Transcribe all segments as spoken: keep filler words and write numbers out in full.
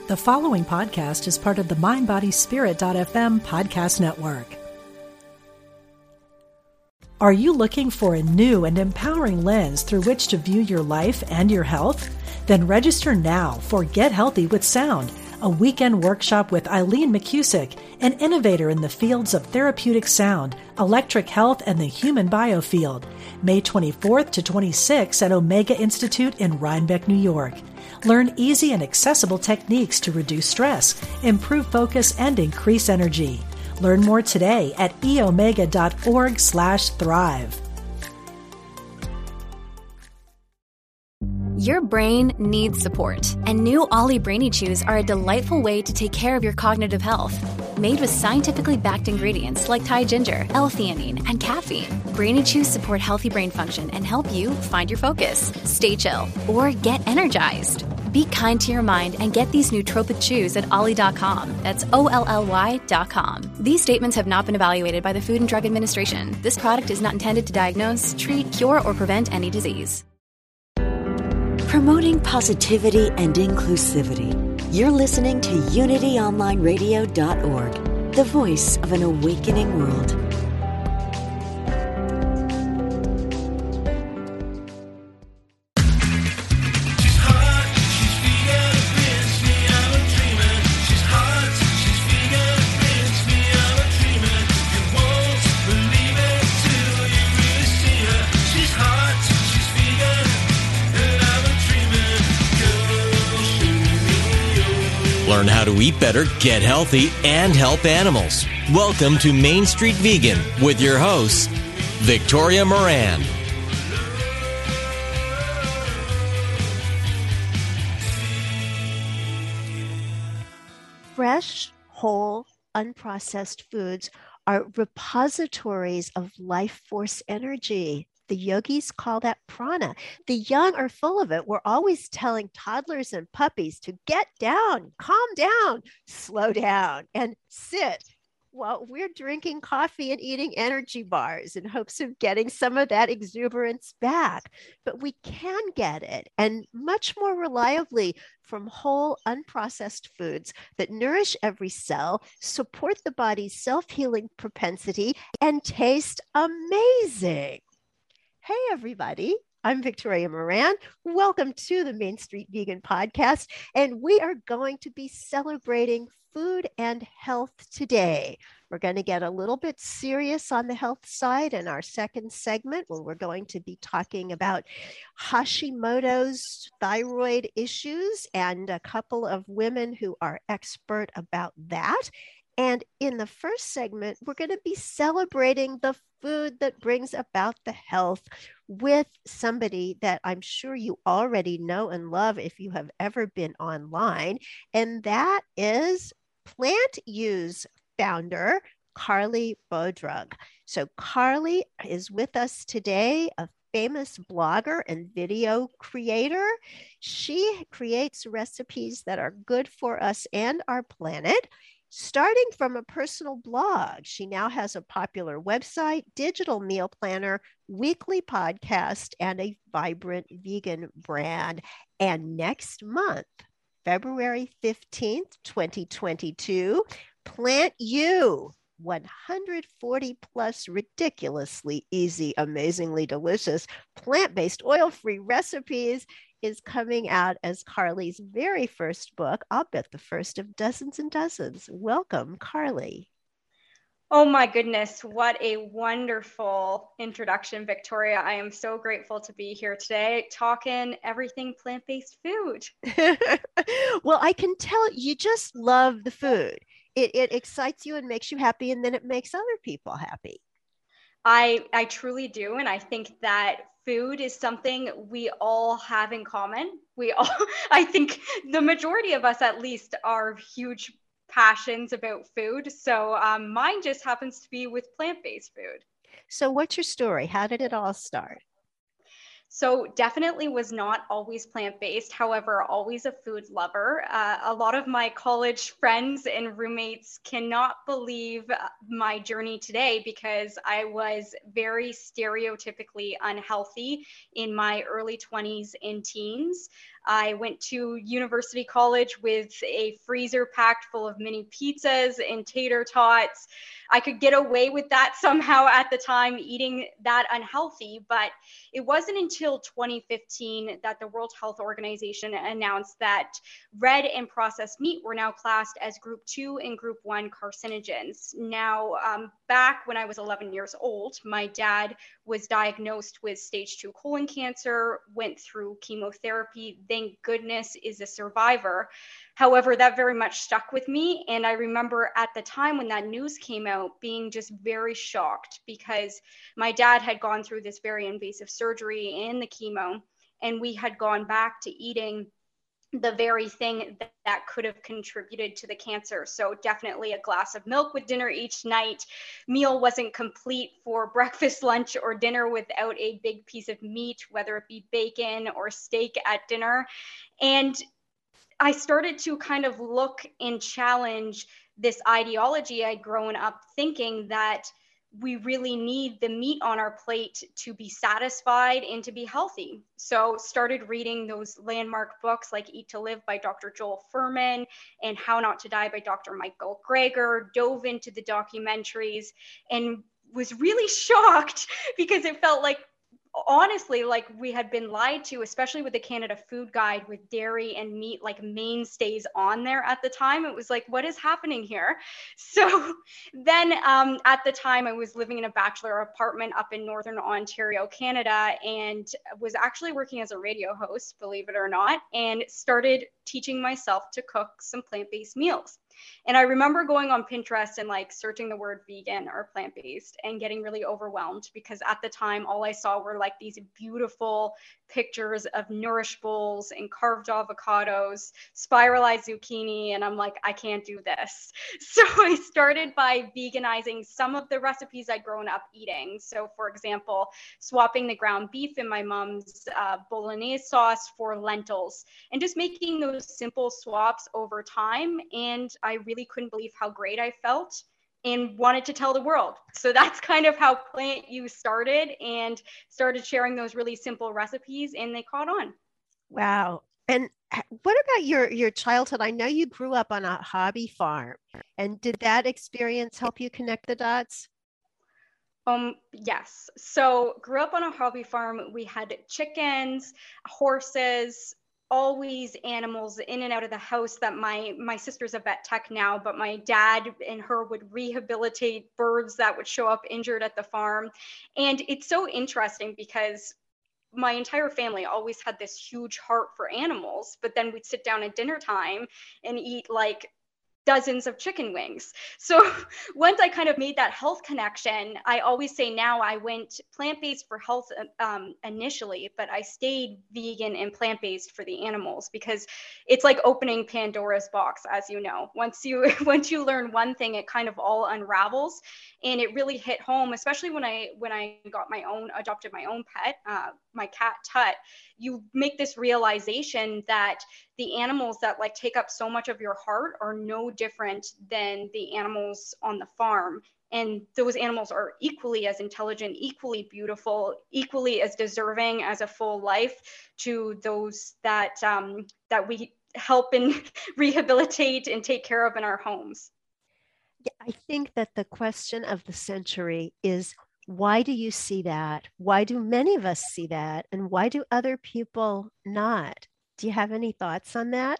The following podcast is part of the mind body spirit dot f m podcast network. Are you looking for a new and empowering lens through which to view your life and your health? Then register now for Get Healthy with Sound, a weekend workshop with Eileen McCusick, an innovator in the fields of therapeutic sound, electric health, and the human biofield, May twenty-fourth to twenty-sixth at Omega Institute in Rhinebeck, New York. Learn easy and accessible techniques to reduce stress, improve focus, and increase energy. Learn more today at e omega dot org slash thrive. Your brain needs support, and new Ollie Brainy Chews are a delightful way to take care of your cognitive health. Made with scientifically backed ingredients like Thai ginger, L-theanine, and caffeine, Brainy Chews support healthy brain function and help you find your focus, stay chill, or get energized. Be kind to your mind and get these nootropic chews at ollie dot com. That's O L L Y dot com. These statements have not been evaluated by the Food and Drug Administration. This product is not intended to diagnose, treat, cure, or prevent any disease. Promoting positivity and inclusivity. You're listening to unity online radio dot org, the voice of an awakening world. Learn how to eat better, get healthy, and help animals. Welcome to Main Street Vegan with your host, Victoria Moran. Fresh, whole, unprocessed foods are repositories of life force energy. The yogis call that prana. The young are full of it. We're always telling toddlers and puppies to get down, calm down, slow down, and sit. Well, we're drinking coffee and eating energy bars in hopes of getting some of that exuberance back. But we can get it, and much more reliably, from whole, unprocessed foods that nourish every cell, support the body's self-healing propensity, and taste amazing. Hey, everybody. I'm Victoria Moran. Welcome to the Main Street Vegan Podcast, and we are going to be celebrating food and health today. We're going to get a little bit serious on the health side in our second segment, where we're going to be talking about Hashimoto's thyroid issues and a couple of women who are expert about that. And in the first segment, we're going to be celebrating the food that brings about the health with somebody that I'm sure you already know and love if you have ever been online. And that is Plant U's founder, Carly Bodrug. So Carly is with us today, a famous blogger and video creator. She creates recipes that are good for us and our planet. Starting from a personal blog, she now has a popular website, digital meal planner, weekly podcast, and a vibrant vegan brand. And next month, February fifteenth, twenty twenty-two, Plant U, one hundred forty plus ridiculously easy, amazingly delicious, plant-based, oil-free recipes is coming out as Carly's very first book. I'll bet the first of dozens and dozens. Welcome, Carly. Oh my goodness, what a wonderful introduction, Victoria. I am so grateful to be here today talking everything plant-based food. Well, I can tell you just love the food. It, it excites you and makes you happy, and then it makes other people happy. I, I truly do. And I think that food is something we all have in common. We all, I think the majority of us at least are huge passions about food. So um, mine just happens to be with plant-based food. So what's your story? How did it all start? So definitely was not always plant-based. However, always a food lover. Uh, a lot of my college friends and roommates cannot believe my journey today because I was very stereotypically unhealthy in my early twenties and teens. I went to University College with a freezer packed full of mini pizzas and tater tots. I could get away with that somehow at the time, eating that unhealthy, but it wasn't until twenty fifteen that the World Health Organization announced that red and processed meat were now classed as group two and group one carcinogens. Now, um, back when I was eleven years old, my dad was diagnosed with stage two colon cancer, went through chemotherapy, thank goodness is a survivor. However, that very much stuck with me. And I remember at the time when that news came out being just very shocked, because my dad had gone through this very invasive surgery and the chemo, and we had gone back to eating the very thing that, that could have contributed to the cancer. So definitely a glass of milk with dinner each night. Meal wasn't complete for breakfast, lunch, or dinner without a big piece of meat, whether it be bacon or steak at dinner. And I started to kind of look and challenge this ideology I'd grown up thinking that we really need the meat on our plate to be satisfied and to be healthy. So started reading those landmark books like Eat to Live by Doctor Joel Fuhrman and How Not to Die by Doctor Michael Greger, dove into the documentaries and was really shocked because it felt like, honestly, like we had been lied to, especially with the Canada Food Guide with dairy and meat like mainstays on there at the time. It was like, what is happening here? So then um, at the time I was living in a bachelor apartment up in Northern Ontario, Canada, and was actually working as a radio host, believe it or not, and started teaching myself to cook some plant-based meals. And I remember going on Pinterest and like searching the word vegan or plant-based and getting really overwhelmed because at the time, all I saw were like these beautiful pictures of Nourish bowls and carved avocados, spiralized zucchini. And I'm like, I can't do this. So I started by veganizing some of the recipes I'd grown up eating. So for example, swapping the ground beef in my mom's uh, bolognese sauce for lentils and just making those simple swaps over time. And I really couldn't believe how great I felt and wanted to tell the world. So that's kind of how Plant You started, and started sharing those really simple recipes, and they caught on. Wow. And what about your, your childhood? I know you grew up on a hobby farm, and did that experience help you connect the dots? Um, yes. So grew up on a hobby farm. We had chickens, horses, always animals in and out of the house that my my sister's a vet tech now, but my dad and her would rehabilitate birds that would show up injured at the farm. And it's so interesting because my entire family always had this huge heart for animals, but then we'd sit down at dinner time and eat like dozens of chicken wings. So once I kind of made that health connection, I always say now I went plant-based for health um, initially, but I stayed vegan and plant-based for the animals because it's like opening Pandora's box, as you know. Once you once you learn one thing, it kind of all unravels, and it really hit home, especially when I when I got my own, adopted my own pet, uh, my cat Tut. You make this realization that the animals that like take up so much of your heart are no different than the animals on the farm. And those animals are equally as intelligent, equally beautiful, equally as deserving as a full life to those that um, that we help and rehabilitate and take care of in our homes. Yeah, I think that the question of the century is, why do you see that? Why do many of us see that? And why do other people not? Do you have any thoughts on that?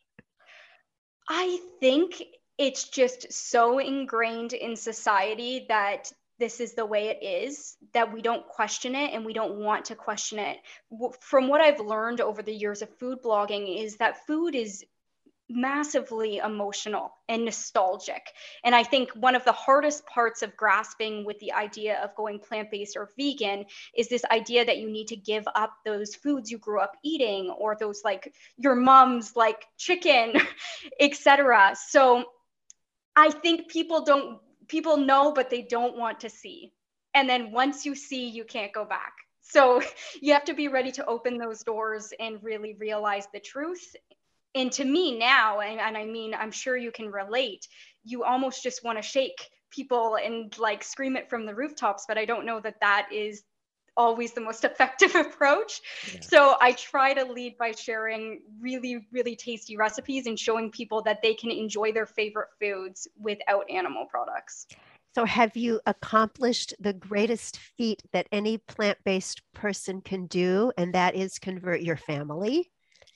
I think it's just so ingrained in society that this is the way it is, that we don't question it and we don't want to question it. From what I've learned over the years of food blogging is that food is massively emotional and nostalgic. And I think one of the hardest parts of grasping with the idea of going plant-based or vegan is this idea that you need to give up those foods you grew up eating, or those like your mom's like chicken, et cetera. So I think people don't, people know, but they don't want to see. And then once you see, you can't go back. So you have to be ready to open those doors and really realize the truth. And to me now, and, and I mean, I'm sure you can relate, you almost just want to shake people and like scream it from the rooftops, but I don't know that that is always the most effective approach. Yeah. So I try to lead by sharing really, really tasty recipes and showing people that they can enjoy their favorite foods without animal products. So have you accomplished the greatest feat that any plant-based person can do, and that is convert your family?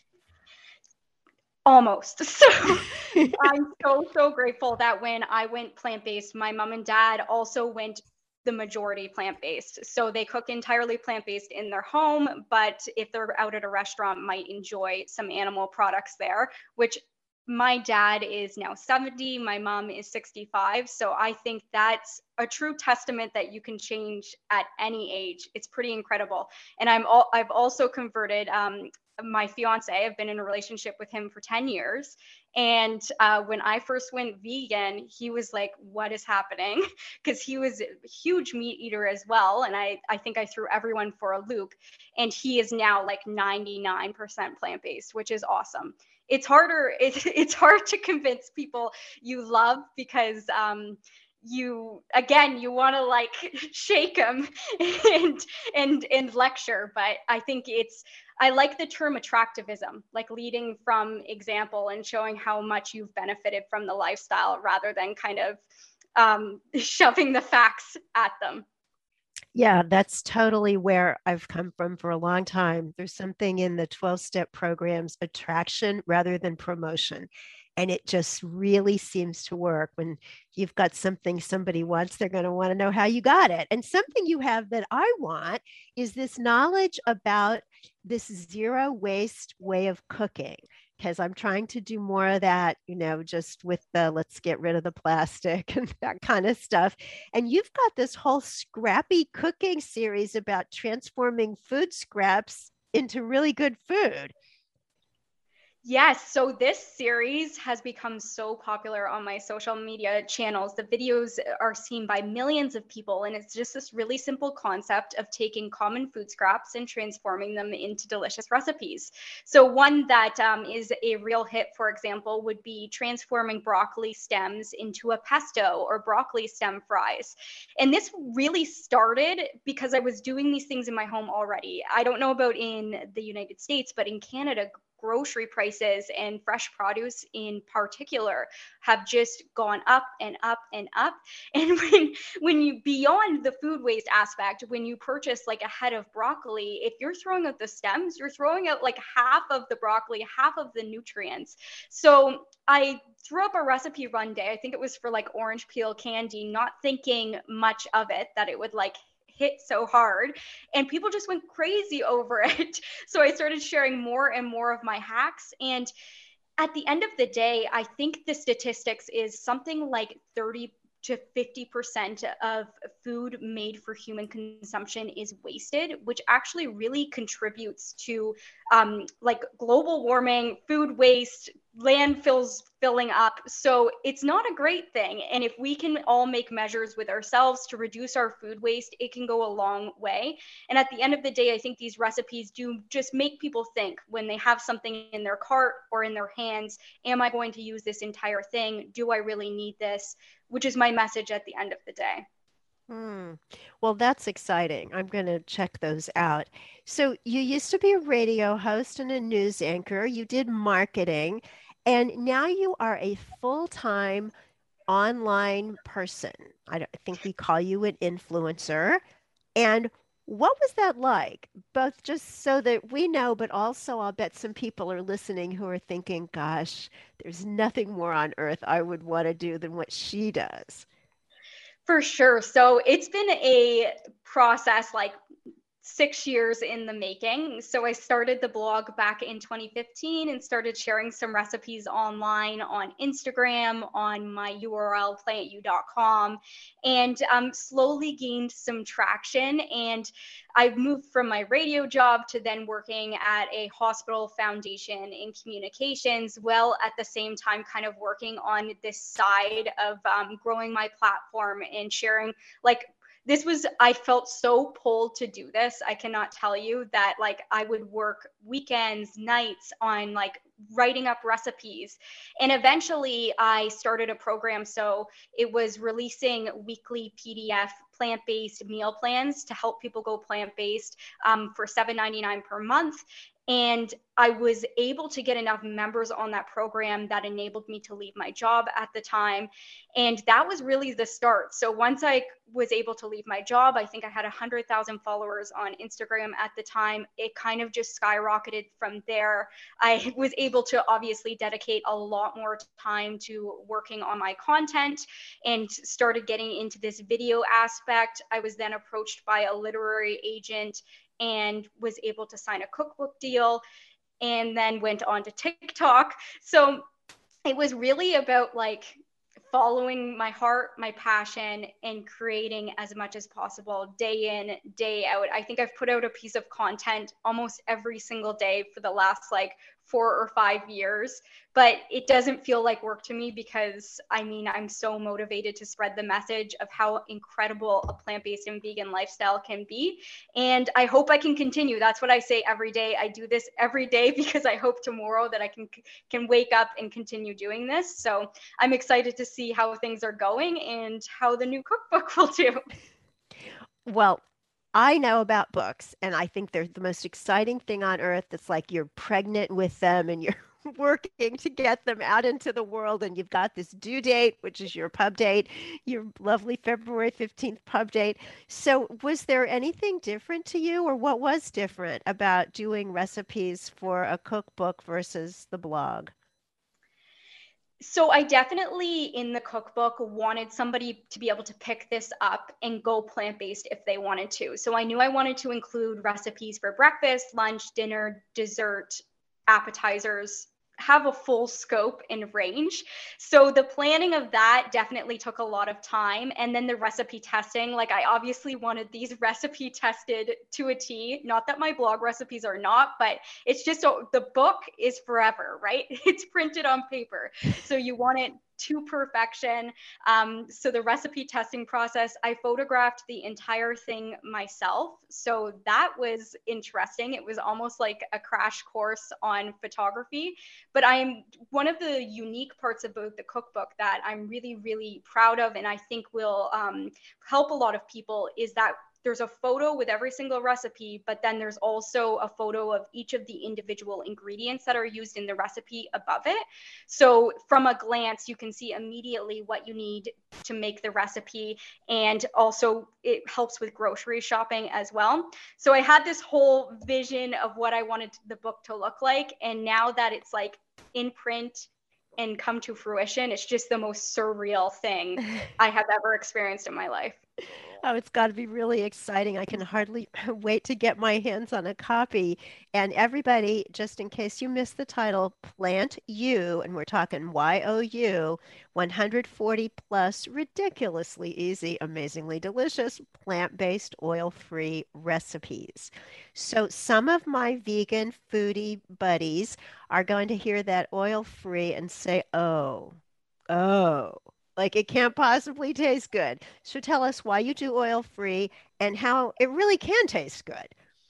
Almost. So I'm so, so grateful that when I went plant-based, my mom and dad also went the majority plant-based. So they cook entirely plant-based in their home, but if they're out at a restaurant, might enjoy some animal products there, which my dad is now seventy, my mom is sixty-five. So I think that's a true testament that you can change at any age. It's pretty incredible. And I'm all, I've also converted um, my fiance. I've been in a relationship with him for ten years. And uh, when I first went vegan, he was like, what is happening? Because he was a huge meat eater as well. And I, I think I threw everyone for a loop. And he is now like ninety-nine percent plant-based, which is awesome. It's harder. It's, it's hard to convince people you love because um, you, again, you want to like shake them and, and, and lecture. But I think it's, I like the term attractivism, like leading from example and showing how much you've benefited from the lifestyle rather than kind of um, shoving the facts at them. Yeah, that's totally where I've come from for a long time. There's something in the twelve-step programs, attraction rather than promotion. And it just really seems to work. When you've got something somebody wants, they're going to want to know how you got it. And something you have that I want is this knowledge about this zero waste way of cooking, because I'm trying to do more of that, you know, just with the let's get rid of the plastic and that kind of stuff. And you've got this whole scrappy cooking series about transforming food scraps into really good food. Yes, so this series has become so popular on my social media channels. The videos are seen by millions of people, and it's just this really simple concept of taking common food scraps and transforming them into delicious recipes. So one that um, is a real hit, for example, would be transforming broccoli stems into a pesto or broccoli stem fries. And this really started because I was doing these things in my home already. I don't know about in the United States, but in Canada, grocery prices and fresh produce in particular have just gone up and up and up. And when when you beyond the food waste aspect, when you purchase like a head of broccoli, if you're throwing out the stems, you're throwing out like half of the broccoli, half of the nutrients. So I threw up a recipe one day. I think it was for like orange peel candy, not thinking much of it, that it would like hit so hard, and people just went crazy over it. So I started sharing more and more of my hacks. And at the end of the day, I think the statistics is something like thirty to fifty percent of food made for human consumption is wasted, which actually really contributes to um, like global warming, food waste, landfills filling up. So it's not a great thing. And if we can all make measures with ourselves to reduce our food waste, it can go a long way. And at the end of the day, I think these recipes do just make people think when they have something in their cart or in their hands, am I going to use this entire thing? Do I really need this? Which is my message at the end of the day. Hmm. Well, that's exciting. I'm going to check those out. So you used to be a radio host and a news anchor. You did marketing, and now you are a full-time online person. I don't- I think we call you an influencer. And what was that like? Both just so that we know, but also I'll bet some people are listening who are thinking, gosh, there's nothing more on earth I would want to do than what she does. For sure. So it's been a process, like six years in the making. So I started the blog back in twenty fifteen and started sharing some recipes online on Instagram, on my U R L, plant you dot com, and um, slowly gained some traction. And I've moved from my radio job to then working at a hospital foundation in communications, while at the same time kind of working on this side of um, growing my platform and sharing like this was, I felt so pulled to do this. I cannot tell you that like I would work weekends, nights on like writing up recipes. And eventually I started a program. So it was releasing weekly P D F plant-based meal plans to help people go plant-based um, for seven ninety-nine per month. And I was able to get enough members on that program that enabled me to leave my job at the time. And that was really the start. So once I was able to leave my job, I think I had one hundred thousand followers on Instagram at the time. It kind of just skyrocketed from there. I was able to obviously dedicate a lot more time to working on my content and started getting into this video aspect. I was then approached by a literary agent and was able to sign a cookbook deal, and then went on to TikTok. So it was really about like following my heart, my passion, and creating as much as possible day in, day out. I think I've put out a piece of content almost every single day for the last like four or five years, but it doesn't feel like work to me because I mean, I'm so motivated to spread the message of how incredible a plant-based and vegan lifestyle can be. And I hope I can continue. That's what I say every day. I do this every day because I hope tomorrow that I can, can wake up and continue doing this. So I'm excited to see how things are going and how the new cookbook will do. Well, I know about books, and I think they're the most exciting thing on earth. It's like you're pregnant with them and you're working to get them out into the world, and you've got this due date, which is your pub date, your lovely February fifteenth pub date. So was there anything different to you, or what was different about doing recipes for a cookbook versus the blog? So I definitely in the cookbook wanted somebody to be able to pick this up and go plant-based if they wanted to. So I knew I wanted to include recipes for breakfast, lunch, dinner, dessert, appetizers, have a full scope and range. So the planning of that definitely took a lot of time. And then the recipe testing, like I obviously wanted these recipe tested to a T, not that my blog recipes are not, but it's just, so the book is forever, right? It's printed on paper. So you want it to perfection. Um, so the recipe testing process, I photographed the entire thing myself. So that was interesting. It was almost like a crash course on photography. But I am one of the unique parts about the cookbook that I'm really, really proud of, and I think will um, help a lot of people, is that there's a photo with every single recipe, but then there's also a photo of each of the individual ingredients that are used in the recipe above it. So from a glance, you can see immediately what you need to make the recipe. And also it helps with grocery shopping as well. So I had this whole vision of what I wanted the book to look like. And now that it's like in print and come to fruition, it's just the most surreal thing I have ever experienced in my life. Oh, it's got to be really exciting. I can hardly wait to get my hands on a copy. And everybody, just in case you missed the title, Plant You, and we're talking Y O U, one hundred forty plus ridiculously easy, amazingly delicious, plant-based, oil-free recipes. So some of my vegan foodie buddies are going to hear that oil-free and say, oh, oh. Like it can't possibly taste good. So tell us why you do oil-free and how it really can taste good.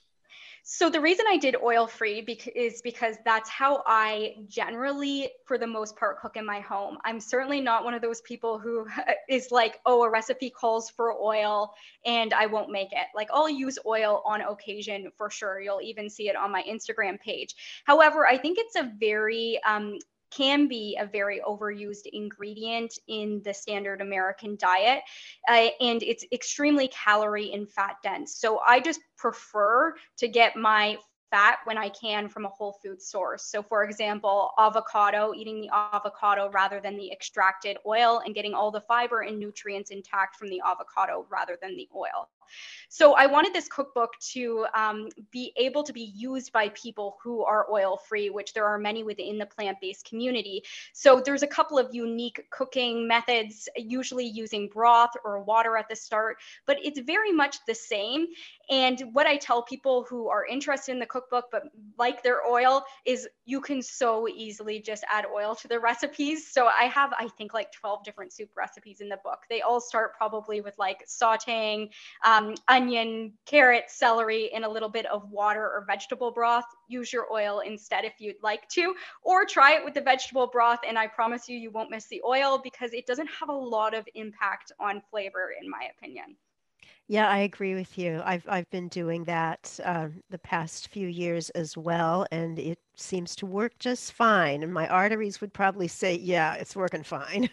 So the reason I did oil-free bec- is because that's how I generally, for the most part, cook in my home. I'm certainly not one of those people who is like, oh, a recipe calls for oil and I won't make it. Like I'll use oil on occasion for sure. You'll even see it on my Instagram page. However, I think it's a very um, can be a very overused ingredient in the standard American diet. Uh, and it's extremely calorie and fat dense. So I just prefer to get my fat when I can from a whole food source. So for example, avocado, eating the avocado rather than the extracted oil and getting all the fiber and nutrients intact from the avocado rather than the oil. So I wanted this cookbook to um, be able to be used by people who are oil-free, which there are many within the plant-based community. So there's a couple of unique cooking methods, usually using broth or water at the start, but it's very much the same. And what I tell people who are interested in the cookbook cookbook, but like their oil is you can so easily just add oil to the recipes. So I have, I think like twelve different soup recipes in the book. They all start probably with like sauteing um, onion, carrot, celery in a little bit of water or vegetable broth. Use your oil instead if you'd like to, or try it with the vegetable broth. And I promise you, you won't miss the oil because it doesn't have a lot of impact on flavor, in my opinion. Yeah, I agree with you. I've I've been doing that um, the past few years as well, and it seems to work just fine. And my arteries would probably say, yeah, it's working fine.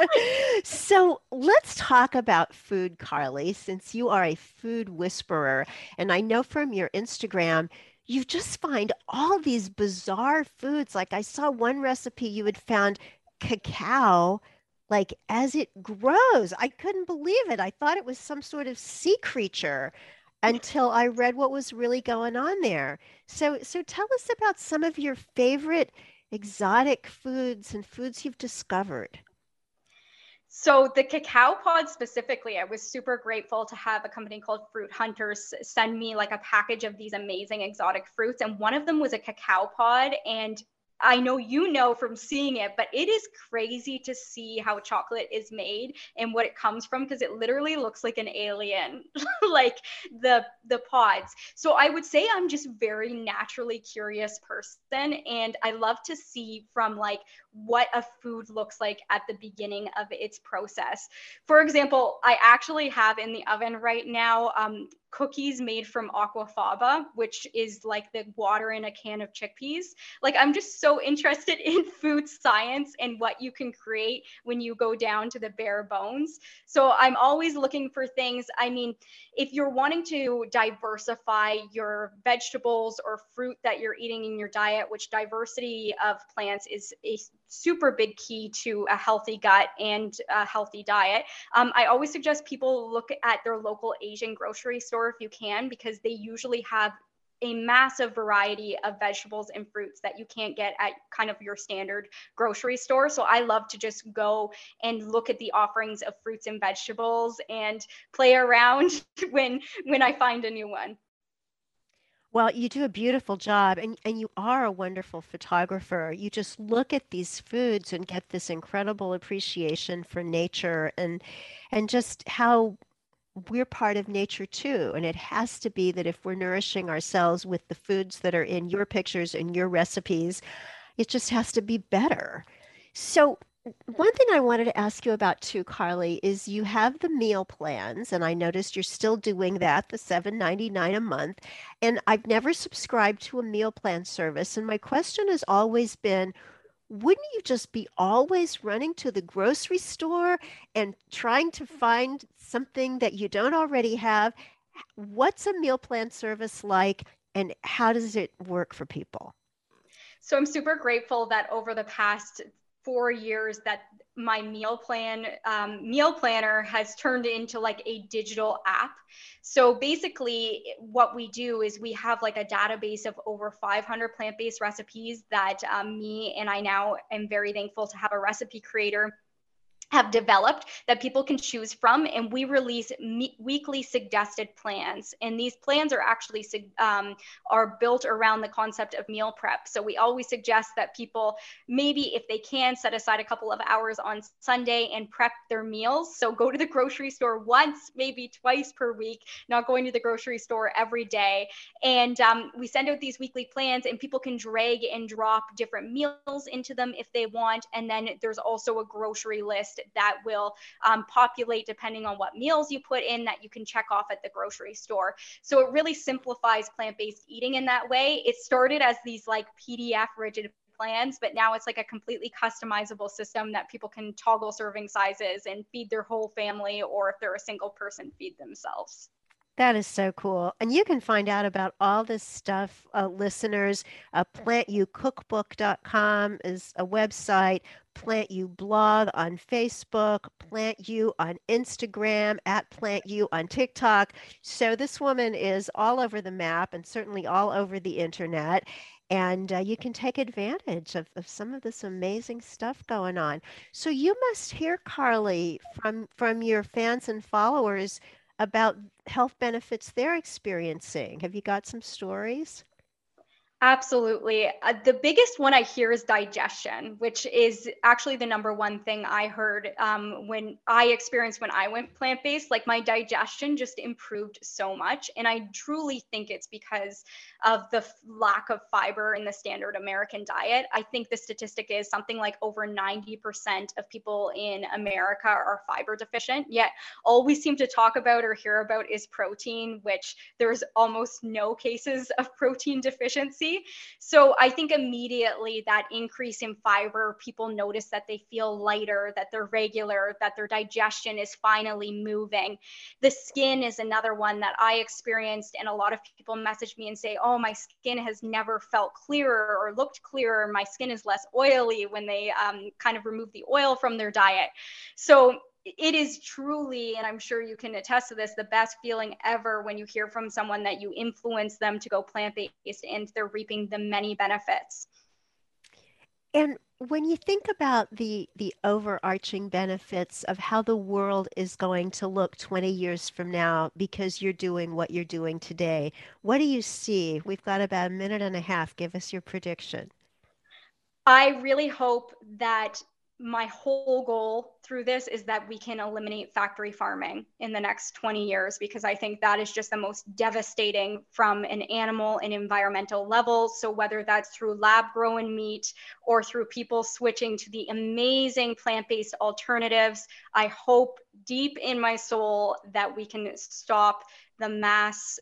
So let's talk about food, Carly, since you are a food whisperer. And I know from your Instagram, you just find all these bizarre foods. Like I saw one recipe you had found cacao like as it grows. I couldn't believe it. I thought it was some sort of sea creature until I read what was really going on there. So, so tell us about some of your favorite exotic foods and foods you've discovered. So the cacao pod specifically, I was super grateful to have a company called Fruit Hunters send me like a package of these amazing exotic fruits. And one of them was a cacao pod. And I know you know from seeing it, but it is crazy to see how chocolate is made and what it comes from, because it literally looks like an alien, like the the pods. So I would say I'm just very naturally curious person, and I love to see from like what a food looks like at the beginning of its process. For example, I actually have in the oven right now um, cookies made from aquafaba, which is like the water in a can of chickpeas. Like I'm just so interested in food science and what you can create when you go down to the bare bones. So I'm always looking for things. I mean, if you're wanting to diversify your vegetables or fruit that you're eating in your diet, which diversity of plants is a super big key to a healthy gut and a healthy diet. Um, I always suggest people look at their local Asian grocery store if you can, because they usually have a massive variety of vegetables and fruits that you can't get at kind of your standard grocery store. So I love to just go and look at the offerings of fruits and vegetables and play around when when I find a new one. Well, you do a beautiful job, and, and you are a wonderful photographer. You just look at these foods and get this incredible appreciation for nature and and just how we're part of nature too. And it has to be that if we're nourishing ourselves with the foods that are in your pictures and your recipes, it just has to be better. So one thing I wanted to ask you about too, Carly, is you have the meal plans, and I noticed you're still doing that, the seven ninety-nine a month. And I've never subscribed to a meal plan service. And my question has always been, wouldn't you just be always running to the grocery store and trying to find something that you don't already have? What's a meal plan service like, and how does it work for people? So I'm super grateful that over the past four years that my meal plan um, meal planner has turned into like a digital app. So basically what we do is we have like a database of over five hundred plant-based recipes that um, me and I now am very thankful to have a recipe creator have developed that people can choose from, and we release me- weekly suggested plans, and these plans are actually um, are built around the concept of meal prep. So we always suggest that people maybe if they can set aside a couple of hours on Sunday and prep their meals. So go to the grocery store once, maybe twice per week, not going to the grocery store every day. And um, we send out these weekly plans, and people can drag and drop different meals into them if they want. And then there's also a grocery list that will um, populate depending on what meals you put in that you can check off at the grocery store. So it really simplifies plant-based eating in that way. It started as these like P D F rigid plans, but now it's like a completely customizable system that people can toggle serving sizes and feed their whole family, or if they're a single person, feed themselves. That is so cool. And you can find out about all this stuff, uh, listeners. Uh, plant you cookbook dot com is a website. Plant You blog on Facebook. Plant You on Instagram, at Plant You on TikTok. So this woman is all over the map and certainly all over the internet. And uh, you can take advantage of, of some of this amazing stuff going on. So you must hear, Carly, from, from your fans and followers about health benefits they're experiencing. Have you got some stories? Absolutely. Uh, the biggest one I hear is digestion, which is actually the number one thing I heard um, when I experienced when I went plant-based. Like my digestion just improved so much. And I truly think it's because of the f- lack of fiber in the standard American diet. I think the statistic is something like over ninety percent of people in America are fiber deficient, yet all we seem to talk about or hear about is protein, which there's almost no cases of protein deficiency. So I think immediately that increase in fiber, people notice that they feel lighter, that they're regular, that their digestion is finally moving. The skin is another one that I experienced, and a lot of people message me and say, oh, my skin has never felt clearer or looked clearer. My skin is less oily when they um, kind of remove the oil from their diet. So it is truly, and I'm sure you can attest to this, the best feeling ever when you hear from someone that you influence them to go plant-based and they're reaping the many benefits. And when you think about the the overarching benefits of how the world is going to look twenty years from now because you're doing what you're doing today, what do you see? We've got about a minute and a half. Give us your prediction. I really hope that my whole goal through this is that we can eliminate factory farming in the next twenty years, because I think that is just the most devastating from an animal and environmental level. So whether that's through lab grown meat or through people switching to the amazing plant-based alternatives, I hope deep in my soul that we can stop the mass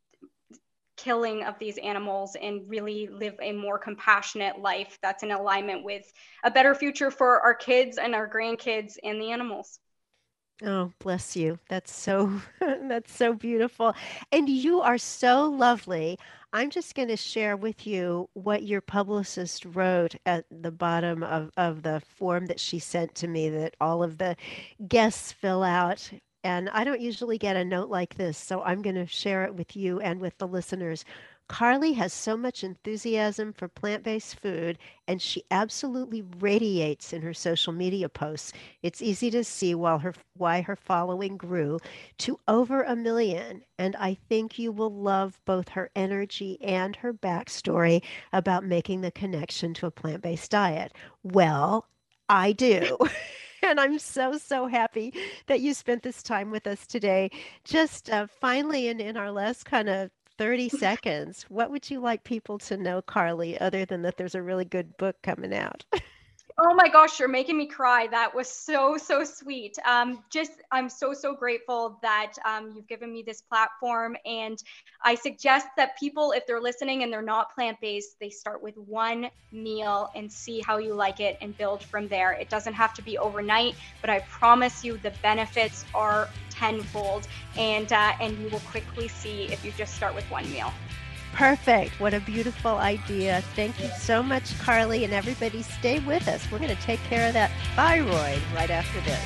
killing of these animals and really live a more compassionate life that's in alignment with a better future for our kids and our grandkids and the animals. Oh, bless you. That's so, that's so beautiful. And you are so lovely. I'm just going to share with you what your publicist wrote at the bottom of, of the form that she sent to me that all of the guests fill out. And I don't usually get a note like this, so I'm going to share it with you and with the listeners. Carly has so much enthusiasm for plant-based food, and she absolutely radiates in her social media posts. It's easy to see while her, why her following grew to over a million, and I think you will love both her energy and her backstory about making the connection to a plant-based diet. Well, I do. And I'm so, so happy that you spent this time with us today. Just uh, finally, in, in our last kind of thirty seconds, what would you like people to know, Carly, other than that there's a really good book coming out? Oh my gosh, you're making me cry. That was so, so sweet. Um, just, I'm so, so grateful that um, you've given me this platform. And I suggest that people, if they're listening and they're not plant-based, they start with one meal and see how you like it and build from there. It doesn't have to be overnight, but I promise you the benefits are tenfold, and uh, and you will quickly see if you just start with one meal. Perfect. What a beautiful idea. Thank you so much, Carly, and everybody stay with us. We're going to take care of that thyroid right after this.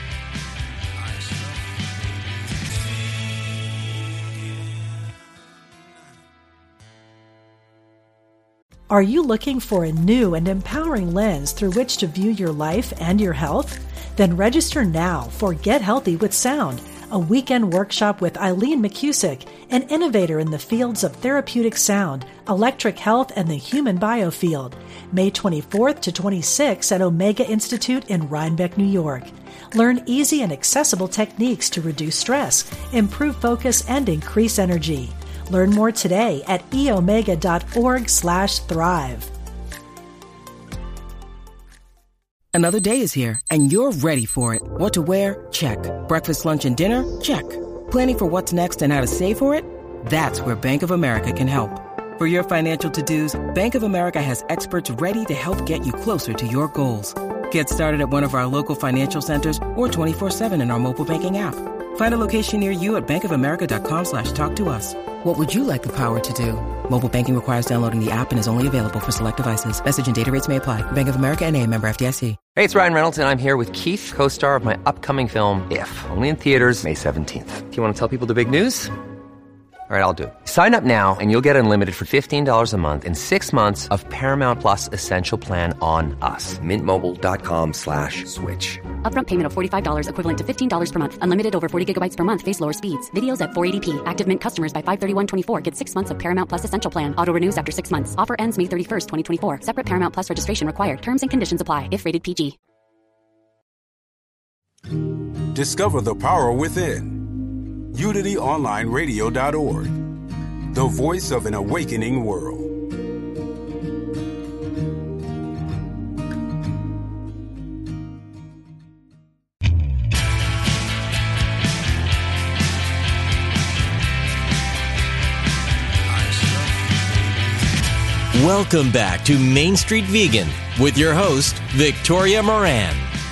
Are you looking for a new and empowering lens through which to view your life and your health? Then register now for Get Healthy with Sound, a weekend workshop with Eileen McCusick, an innovator in the fields of therapeutic sound, electric health, and the human biofield, May twenty-fourth to twenty-sixth at Omega Institute in Rhinebeck, New York. Learn easy and accessible techniques to reduce stress, improve focus, and increase energy. Learn more today at eomega.org slash thrive. Another day is here, and you're ready for it. What to wear? Check. Breakfast, lunch, and dinner? Check. Planning for what's next and how to save for it? That's where Bank of America can help. For your financial to-dos, Bank of America has experts ready to help get you closer to your goals. Get started at one of our local financial centers or twenty-four seven in our mobile banking app. Find a location near you at bankofamerica.com slash talk to us. What would you like the power to do? Mobile banking requires downloading the app and is only available for select devices. Message and data rates may apply. Bank of America N A, member F D I C. Hey, it's Ryan Reynolds, and I'm here with Keith, co-star of my upcoming film, If, only in theaters May seventeenth. Do you want to tell people the big news? All right, I'll do it. Sign up now and you'll get unlimited for fifteen dollars a month and six months of Paramount Plus Essential Plan on us. Mint Mobile dot com slash switch. Upfront payment of forty-five dollars equivalent to fifteen dollars per month. Unlimited over forty gigabytes per month. Face lower speeds. Videos at four eighty p. Active Mint customers by five thirty-one twenty-four get six months of Paramount Plus Essential Plan. Auto renews after six months. Offer ends May thirty-first, twenty twenty-four. Separate Paramount Plus registration required. Terms and conditions apply if rated P G. Discover the power within. Unity Online Radio dot org. The voice of an awakening world. Welcome back to Main Street Vegan with your host, Victoria Moran.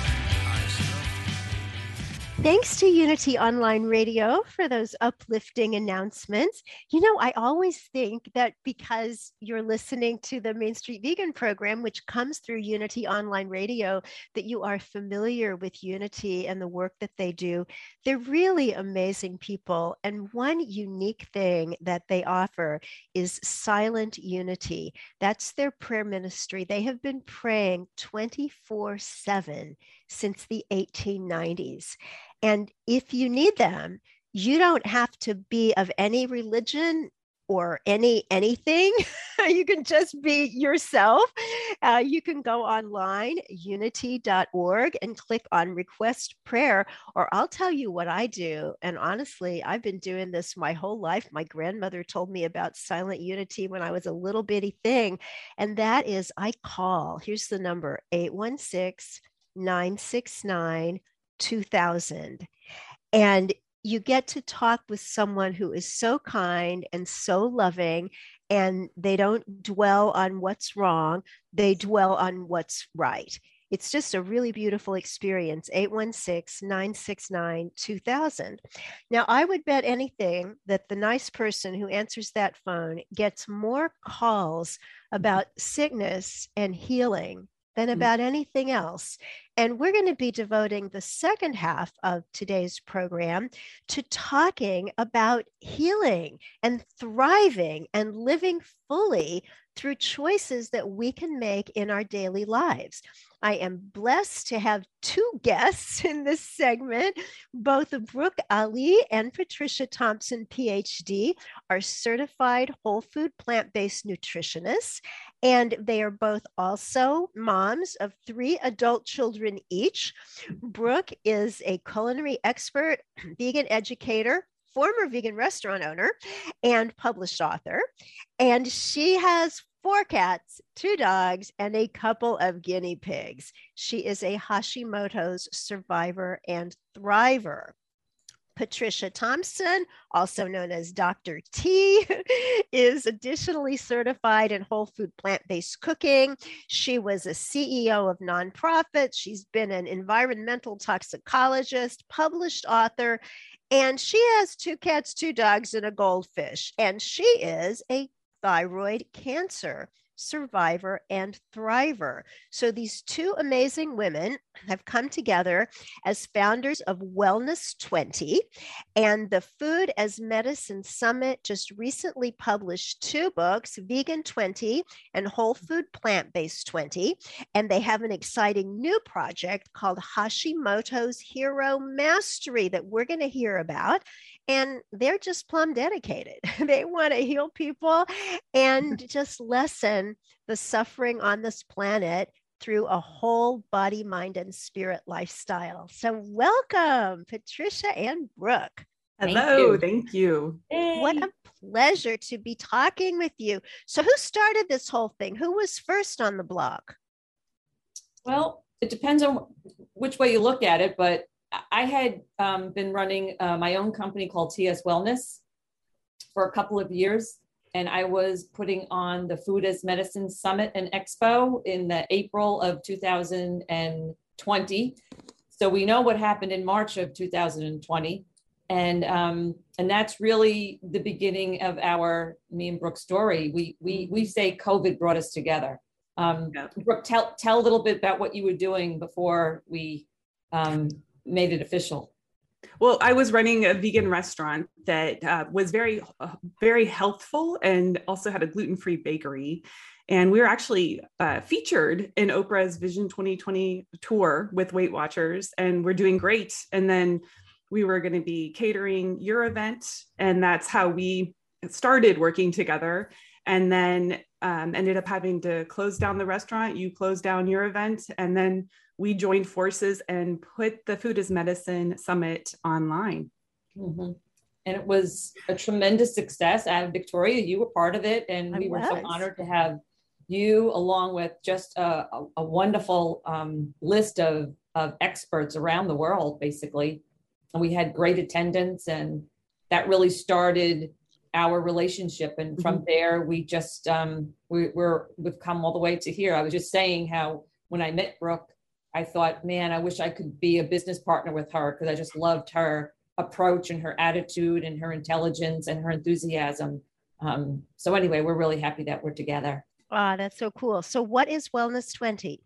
Thanks to Unity Online Radio for those uplifting announcements. You know, I always think that because you're listening to the Main Street Vegan program, which comes through Unity Online Radio, that you are familiar with Unity and the work that they do. They're really amazing people. And one unique thing that they offer is Silent Unity. That's their prayer ministry. They have been praying twenty-four seven since the eighteen nineties. And if you need them, you don't have to be of any religion or any anything. You can just be yourself. Uh, you can go online, unity dot org, and click on Request Prayer, or I'll tell you what I do. And honestly, I've been doing this my whole life. My grandmother told me about Silent Unity when I was a little bitty thing. And that is, I call, here's the number, eight one six, nine six nine, two thousand. And you get to talk with someone who is so kind and so loving, and they don't dwell on what's wrong. They dwell on what's right. It's just a really beautiful experience. eight one six, nine six nine, two thousand. Now, I would bet anything that the nice person who answers that phone gets more calls about sickness and healing than about anything else. And we're going to be devoting the second half of today's program to talking about healing and thriving and living fully through choices that we can make in our daily lives. I am blessed to have two guests in this segment. Both Brooke Ali and Patricia Thompson, P H D, are certified whole food plant-based nutritionists, and they are both also moms of three adult children each. Brooke is a culinary expert, vegan educator, former vegan restaurant owner, and published author. And she has four cats, two dogs, and a couple of guinea pigs. She is a Hashimoto's survivor and thriver. Patricia Thompson, also known as Doctor T, is additionally certified in whole food plant-based cooking. She was a C E O of nonprofits. She's been an environmental toxicologist, published author, and she has two cats, two dogs, and a goldfish. And she is a thyroid cancer survivor and thriver. So these two amazing women have come together as founders of Wellness twenty, and the Food as Medicine Summit just recently published two books, Vegan twenty and Whole Food Plant-Based twenty. And they have an exciting new project called Hashimoto's Hero Mastery that we're going to hear about. And they're just plumb dedicated. They want to heal people and just lessen the suffering on this planet through a whole body, mind, and spirit lifestyle. So welcome, Patricia and Brooke. Hello, thank you. Thank you. What a pleasure to be talking with you. So who started this whole thing? Who was first on the block? Well, it depends on which way you look at it, but I had um, been running uh, my own company called T S Wellness for a couple of years. And I was putting on the Food as Medicine Summit and Expo in the April of two thousand twenty. So we know what happened in March of two thousand twenty. And um, and that's really the beginning of our, me and Brooke's story. We, we, we say COVID brought us together. Um, yeah. Brooke, tell, tell a little bit about what you were doing before we um, made it official. Well, I was running a vegan restaurant that uh, was very, uh, very healthful and also had a gluten-free bakery. And we were actually uh, featured in Oprah's Vision twenty twenty tour with Weight Watchers, and we're doing great. And then we were going to be catering your event, and that's how we started working together. And then um, ended up having to close down the restaurant. You closed down your event, and then we joined forces and put the Food as Medicine Summit online. Mm-hmm. And it was a tremendous success. And Victoria, you were part of it, and I we were was. so honored to have you, along with just a, a, a wonderful um, list of, of experts around the world, basically. And we had great attendance, and that really started our relationship. And from mm-hmm. there, we just, um, we, we're, we've come all the way to here. I was just saying how when I met Brooke, I thought, man, I wish I could be a business partner with her, because I just loved her approach and her attitude and her intelligence and her enthusiasm. Um, so anyway, we're really happy that we're together. Ah, that's so cool. So what is Wellness twenty?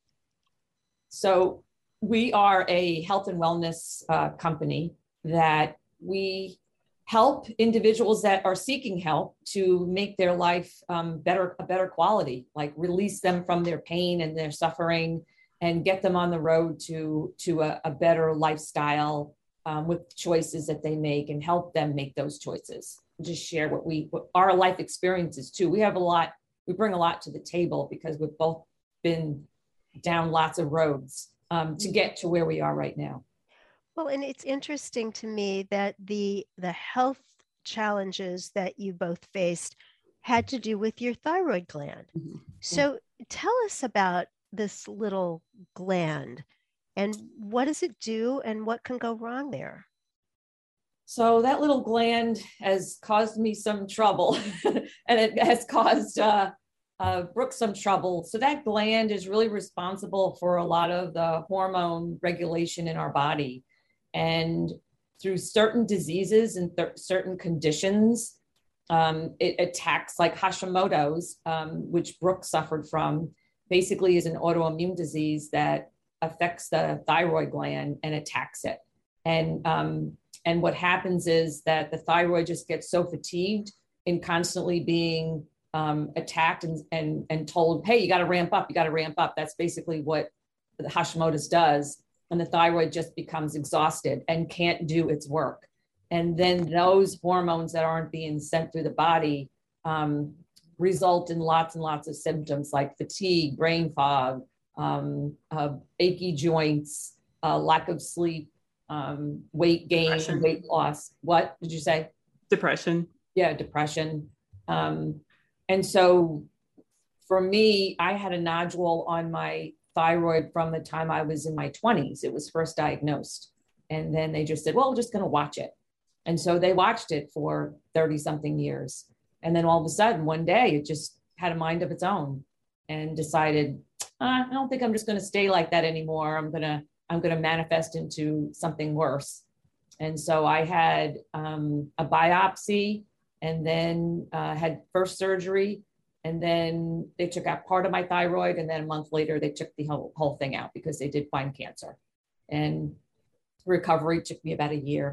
So we are a health and wellness uh, company that we help individuals that are seeking help to make their life um, better, a better quality, like release them from their pain and their suffering and get them on the road to, to a, a better lifestyle um, with choices that they make, and help them make those choices. Just share what we, what our life experiences too. We have a lot, we bring a lot to the table because we've both been down lots of roads um, to get to where we are right now. Well, and it's interesting to me that the the health challenges that you both faced had to do with your thyroid gland. Mm-hmm. So tell us about this little gland and what does it do and what can go wrong there? So that little gland has caused me some trouble and it has caused uh, uh, Brooke some trouble. So that gland is really responsible for a lot of the hormone regulation in our body. And through certain diseases and th- certain conditions, um, it attacks, like Hashimoto's, um, which Brooke suffered from, basically is an autoimmune disease that affects the thyroid gland and attacks it. And, um, and what happens is that the thyroid just gets so fatigued in constantly being um, attacked and, and, and told, hey, you got to ramp up, you got to ramp up. That's basically what the Hashimoto's does. And the thyroid just becomes exhausted and can't do its work. And then those hormones that aren't being sent through the body um, result in lots and lots of symptoms like fatigue, brain fog, um, uh, achy joints, uh, lack of sleep, um, weight gain, depression. Weight loss. What did you say? Depression. Yeah, depression. Um, and so for me, I had a nodule on my thyroid from the time I was in my twenties. It was first diagnosed. And then they just said, well, we're just going to watch it. And so they watched it for thirty something years. And then all of a sudden, one day, it just had a mind of its own and decided, uh, I don't think I'm just going to stay like that anymore. I'm going to, I'm going to manifest into something worse. And so I had um, a biopsy and then uh, had first surgery. And then they took out part of my thyroid. And then a month later, they took the whole, whole thing out because they did find cancer. And recovery took me about a year.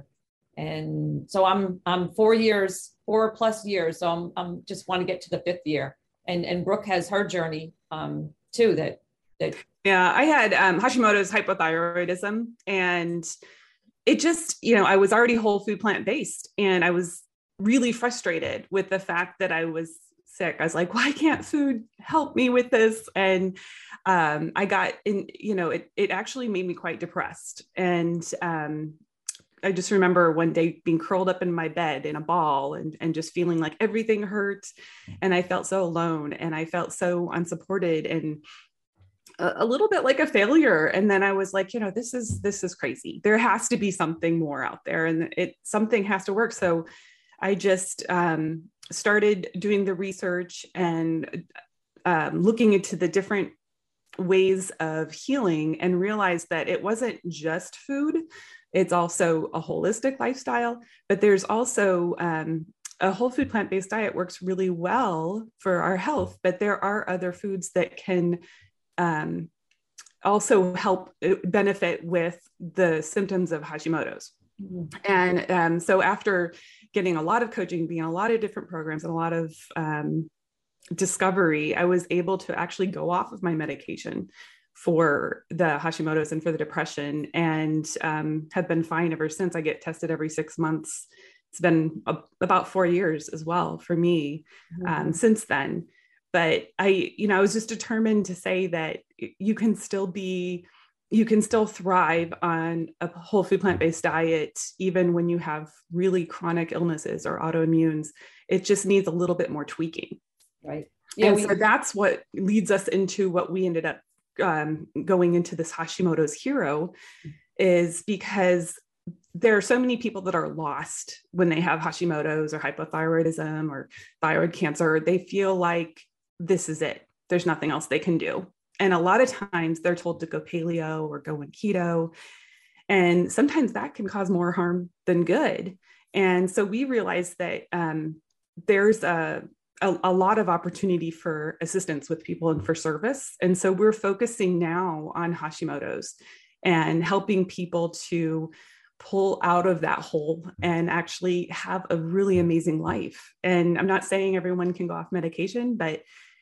And so I'm I'm four years, four plus years. So I'm I'm just want to get to the fifth year. And and Brooke has her journey um, too. That that yeah, I had um, Hashimoto's hypothyroidism, and it just, you know, I was already whole food plant based, and I was really frustrated with the fact that I was sick. I was like, why can't food help me with this? And um, I got in, you know, it, it actually made me quite depressed. And um, I just remember one day being curled up in my bed in a ball and, and just feeling like everything hurt. And I felt so alone and I felt so unsupported and a, a little bit like a failure. And then I was like, you know, this is, this is crazy. There has to be something more out there, and it, something has to work. So I just, um, started doing the research and um, looking into the different ways of healing, and realized that it wasn't just food. It's also a holistic lifestyle, but there's also um, a whole food plant-based diet works really well for our health, but there are other foods that can um, also help benefit with the symptoms of Hashimoto's. Mm-hmm. And um, so after getting a lot of coaching, being in a lot of different programs and a lot of um, discovery, I was able to actually go off of my medication for the Hashimoto's and for the depression, and um, have been fine ever since. I get tested every six months. It's been a, about four years as well for me mm-hmm. um, since then. But I, you know, I was just determined to say that you can still be, you can still thrive on a whole food plant-based diet, even when you have really chronic illnesses or autoimmunes. It just needs a little bit more tweaking. Right. Yeah. And we, so that's what leads us into what we ended up um, going into this Hashimoto's Hero, is because there are so many people that are lost when they have Hashimoto's or hypothyroidism or thyroid cancer. They feel like this is it. There's nothing else they can do. And a lot of times they're told to go paleo or go in keto. And sometimes that can cause more harm than good. And so we realized that um, there's a, a, a lot of opportunity for assistance with people and for service. And so we're focusing now on Hashimoto's and helping people to pull out of that hole and actually have a really amazing life. And I'm not saying everyone can go off medication, but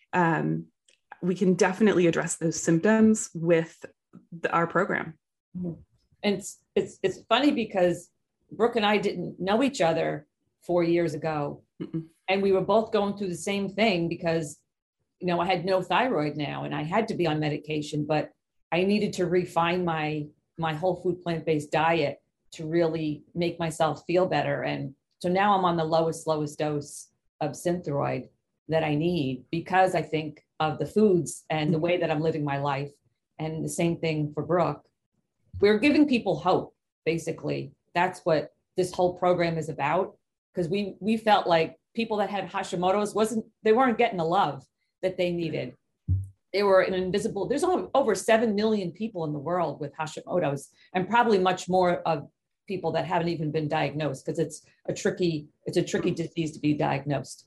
um, we can definitely address those symptoms with the, our program. And it's, it's, it's funny because Brooke and I didn't know each other four years ago. Mm-mm. And we were both going through the same thing because, you know, I had no thyroid now and I had to be on medication, but I needed to refine my, my whole food plant-based diet to really make myself feel better. And so now I'm on the lowest, lowest dose of Synthroid that I need because I think of the foods and the way that I'm living my life. And the same thing for Brooke. We're giving people hope, basically. That's what this whole program is about. Because we we felt like people that had Hashimoto's wasn't, they weren't getting the love that they needed. They were an invisible, there's only over seven million people in the world with Hashimoto's, and probably much more of people that haven't even been diagnosed, because it's a tricky, it's a tricky disease to be diagnosed.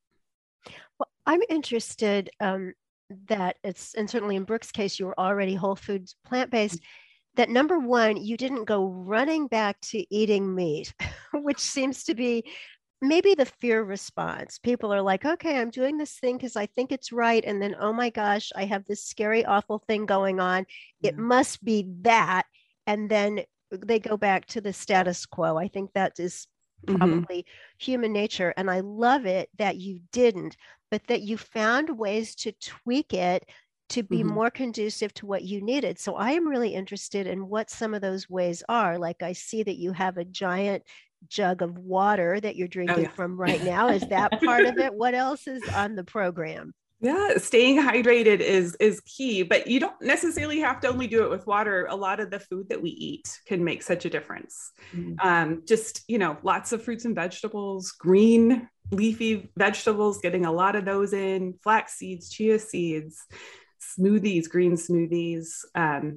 Well, I'm interested um, that it's, and certainly in Brooke's case, you were already whole foods plant-based, that number one, you didn't go running back to eating meat, which seems to be maybe the fear response. People are like, okay, I'm doing this thing because I think it's right. And then, oh my gosh, I have this scary, awful thing going on. Yeah. It must be that. And then they go back to the status quo. I think that is probably mm-hmm. human nature. And I love it that you didn't, but that you found ways to tweak it to be mm-hmm. more conducive to what you needed. So I am really interested in what some of those ways are. Like I see that you have a giant jug of water that you're drinking oh, yeah. from right now. Is that part of it? What else is on the program? Yeah, staying hydrated is is key, but you don't necessarily have to only do it with water. A lot of the food that we eat can make such a difference. Mm-hmm. Um, just, you know, lots of fruits and vegetables, green leafy vegetables, getting a lot of those in, flax seeds, chia seeds, smoothies, green smoothies. Um,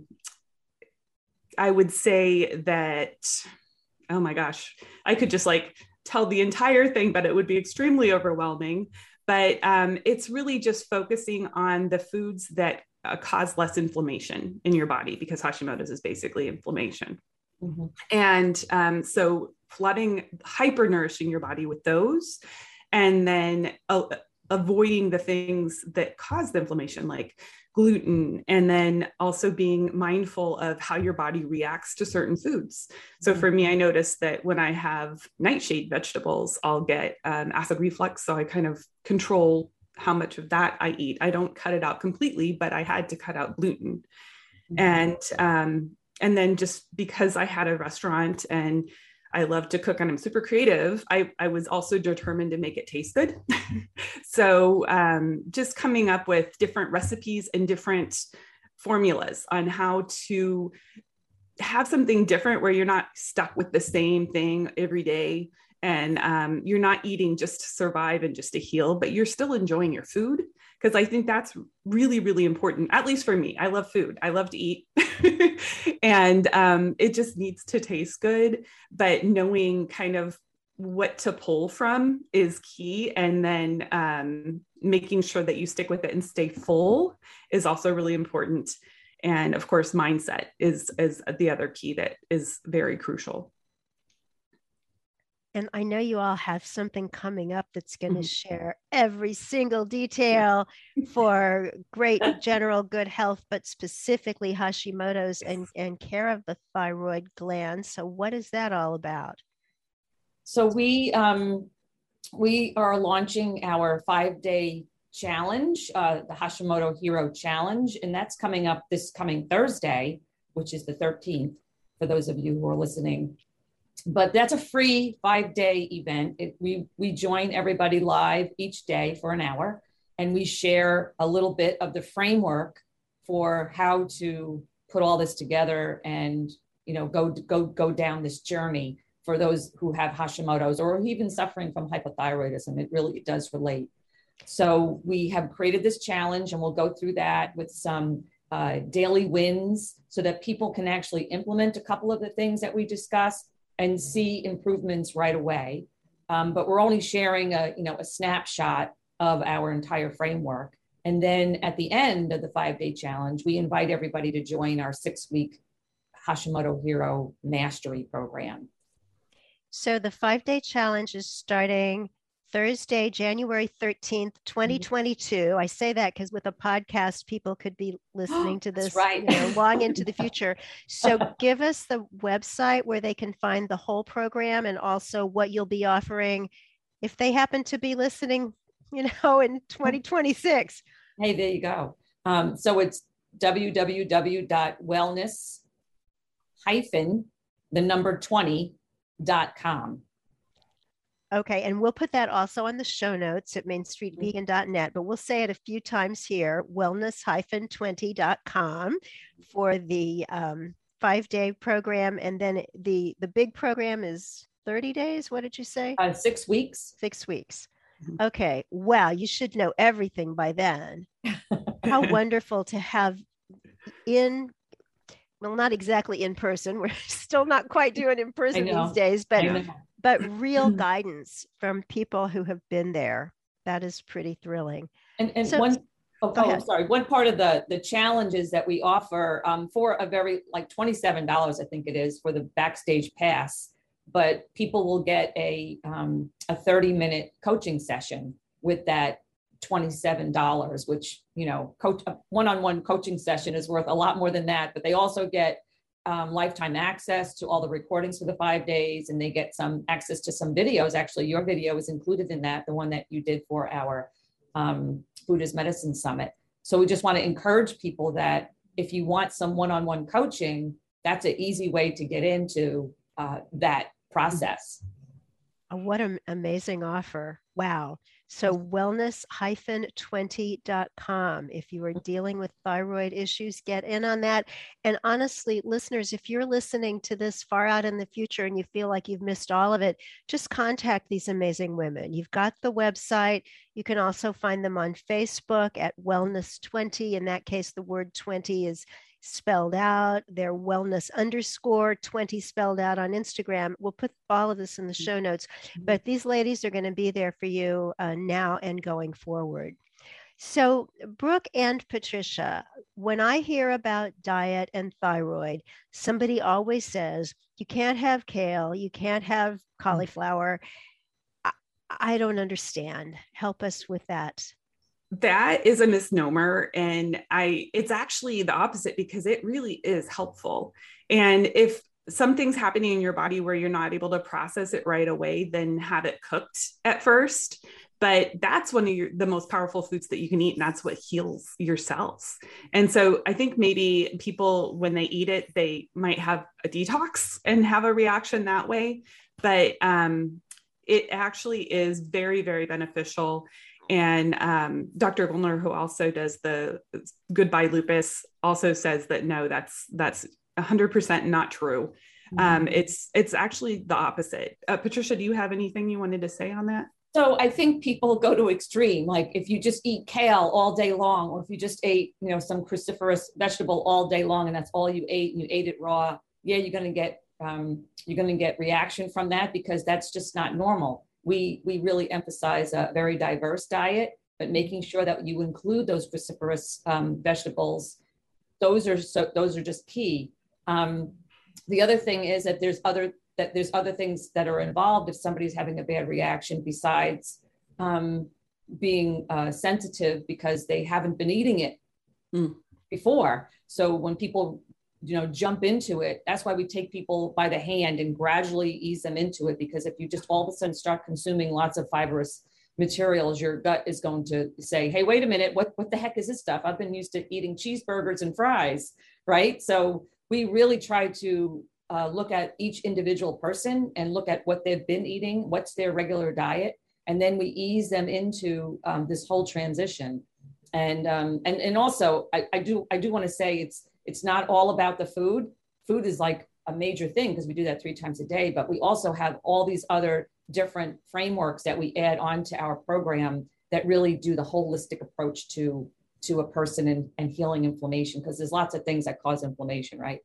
I would say that, oh my gosh, I could just like tell the entire thing, but it would be extremely overwhelming. But um, it's really just focusing on the foods that uh, cause less inflammation in your body, because Hashimoto's is basically inflammation. Mm-hmm. And um, so flooding, hyper nourishing your body with those, and then uh, avoiding the things that cause the inflammation, like gluten, and then also being mindful of how your body reacts to certain foods. So for me, I noticed that when I have nightshade vegetables, I'll get um, acid reflux. So I kind of control how much of that I eat. I don't cut it out completely, but I had to cut out gluten. Mm-hmm. And, um, and then just because I had a restaurant and I love to cook and I'm super creative, I, I was also determined to make it taste good. So um, just coming up with different recipes and different formulas on how to have something different where you're not stuck with the same thing every day. And um, you're not eating just to survive and just to heal, but you're still enjoying your food. Because I think that's really, really important, at least for me. I love food. I love to eat. And um, it just needs to taste good. But knowing kind of what to pull from is key. And then um, making sure that you stick with it and stay full is also really important. And of course, mindset is, is the other key that is very crucial. And I know you all have something coming up that's going to share every single detail for great general good health, but specifically Hashimoto's and, and care of the thyroid gland. So what is that all about? So we um, we are launching our five-day challenge, uh, the Hashimoto Hero Challenge, and that's coming up this coming Thursday, which is the thirteenth, for those of you who are listening. But that's a free five-day event. It, we, we join everybody live each day for an hour, and we share a little bit of the framework for how to put all this together and, you know, go, go, go down this journey for those who have Hashimoto's or even suffering from hypothyroidism. It really does relate. So we have created this challenge, and we'll go through that with some uh, daily wins so that people can actually implement a couple of the things that we discussed and see improvements right away. Um, but we're only sharing a, you know, a snapshot of our entire framework. And then at the end of the five-day challenge, we invite everybody to join our six-week Hashimoto Hero Mastery Program. So the five-day challenge is starting Thursday, January thirteenth, twenty twenty-two. I say that because with a podcast, people could be listening to this right. you know, long into the future. So give us the website where they can find the whole program and also what you'll be offering if they happen to be listening, you know, in twenty twenty-six. Hey, there you go. Um, so it's w w w dot wellness hyphen the number twenty dot com. Okay, and we'll put that also on the show notes at main street vegan dot net, but we'll say it a few times here, wellness twenty dot com for the um, five-day program. And then the, the big program is thirty days. What did you say? Uh, six weeks. Six weeks. Okay, wow, you should know everything by then. How wonderful to have in, well, not exactly in person. We're still not quite doing in person these days, but but real guidance from people who have been there. That is pretty thrilling. And, and so, one, oh, oh I'm sorry, one part of the, the challenges that we offer um, for a very, like twenty-seven dollars, I think it is, for the Backstage Pass, but people will get a, um, a thirty minute coaching session with that twenty-seven dollars, which, you know, coach, a one-on-one coaching session is worth a lot more than that, but they also get Um, lifetime access to all the recordings for the five days, and they get some access to some videos. Actually, your video is included in that, the one that you did for our um, Buddhist Medicine Summit. So we just want to encourage people that if you want some one-on-one coaching, that's an easy way to get into uh, that process. Oh, what an amazing offer. Wow. So wellness twenty dot com. If you are dealing with thyroid issues, get in on that. And honestly, listeners, if you're listening to this far out in the future and you feel like you've missed all of it, just contact these amazing women. You've got the website. You can also find them on Facebook at wellness twenty. In that case, the word twenty is spelled out. Their wellness underscore twenty spelled out on Instagram. We'll put all of this in the show notes, but these ladies are going to be there for you uh, now and going forward. So Brooke and Patricia, when I hear about diet and thyroid, somebody always says, you can't have kale, you can't have cauliflower. I, I don't understand. Help us with that. That is a misnomer. And I, it's actually the opposite, because it really is helpful. And if something's happening in your body where you're not able to process it right away, then have it cooked at first. But that's one of your, the most powerful foods that you can eat. And that's what heals your cells. And so I think maybe people, when they eat it, they might have a detox and have a reaction that way. But um, it actually is very, very beneficial. And um, Doctor Goellner, who also does the Goodbye Lupus, also says that, no, that's, that's one hundred percent not true. Mm-hmm. Um, it's, it's actually the opposite. Uh, Patricia, do you have anything you wanted to say on that? So I think people go to extreme. Like if you just eat kale all day long, or if you just ate, you know, some cruciferous vegetable all day long, and that's all you ate and you ate it raw, yeah, you're going to get, um, you're going to get reaction from that, because that's just not normal. We, we really emphasize a very diverse diet, but making sure that you include those cruciferous um, vegetables, those are so, those are just key. Um, the other thing is that there's other that there's other things that are involved if somebody's having a bad reaction besides um, being uh, sensitive because they haven't been eating it mm. before. So when people, you know, jump into it, that's why we take people by the hand and gradually ease them into it. Because if you just all of a sudden start consuming lots of fibrous materials, your gut is going to say, hey, wait a minute, what, what the heck is this stuff? I've been used to eating cheeseburgers and fries, right? So we really try to uh, look at each individual person and look at what they've been eating, what's their regular diet, and then we ease them into um, this whole transition. And um, and and also, I, I do I do want to say it's it's not all about the food. Food is like a major thing because we do that three times a day, but we also have all these other different frameworks that we add on to our program that really do the holistic approach to to a person and, and healing inflammation, because there's lots of things that cause inflammation, right?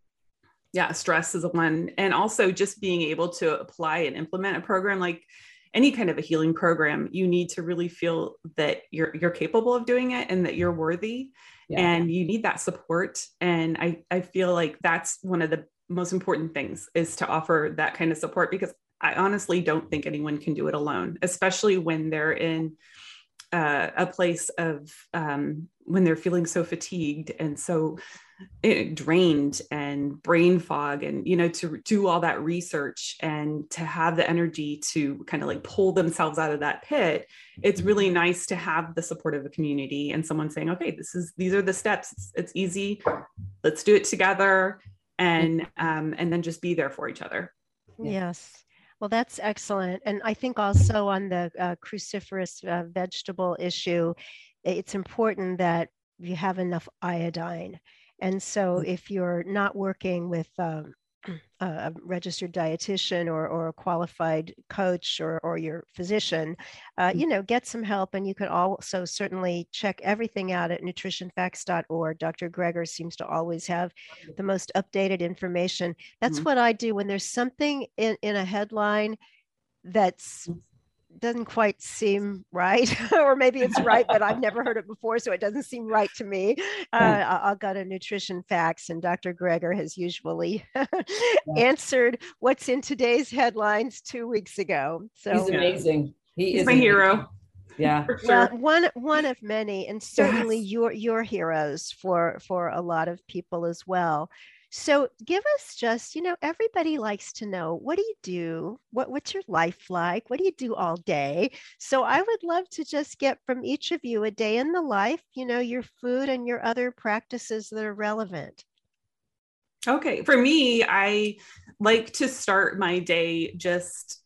Yeah, stress is one. And also just being able to apply and implement a program like any kind of a healing program, you need to really feel that you're you're capable of doing it and that you're worthy. Yeah. And you need that support. And I, I feel like that's one of the most important things, is to offer that kind of support, because I honestly don't think anyone can do it alone, especially when they're in uh, a place of um, when they're feeling so fatigued and so uh, drained and brain fog, and, you know, to do all that research and to have the energy to kind of like pull themselves out of that pit. It's really nice to have the support of a community and someone saying, okay, this is, these are the steps. It's, it's easy. Let's do it together. And, um, and then just be there for each other. Yes. Well, that's excellent. And I think also on the uh, cruciferous uh, vegetable issue, it's important that you have enough iodine. And so if you're not working with um, a registered dietitian or, or a qualified coach or, or your physician, uh, you know, get some help. And you can also certainly check everything out at nutrition facts dot org. Doctor Greger seems to always have the most updated information. That's mm-hmm. what I do when there's something in, in a headline that's doesn't quite seem right, or maybe it's right, but I've never heard it before, so it doesn't seem right to me. Uh, I'll go to Nutrition Facts, and Doctor Greger has usually answered what's in today's headlines two weeks ago. So he's amazing. He he's is my amazing. hero. Yeah, for sure. Well, one one of many, and certainly yes. your your heroes for for a lot of people as well. So give us just, you know, everybody likes to know, what do you do? What, what's your life like? What do you do all day? So I would love to just get from each of you a day in the life, you know, your food and your other practices that are relevant. Okay. For me, I like to start my day just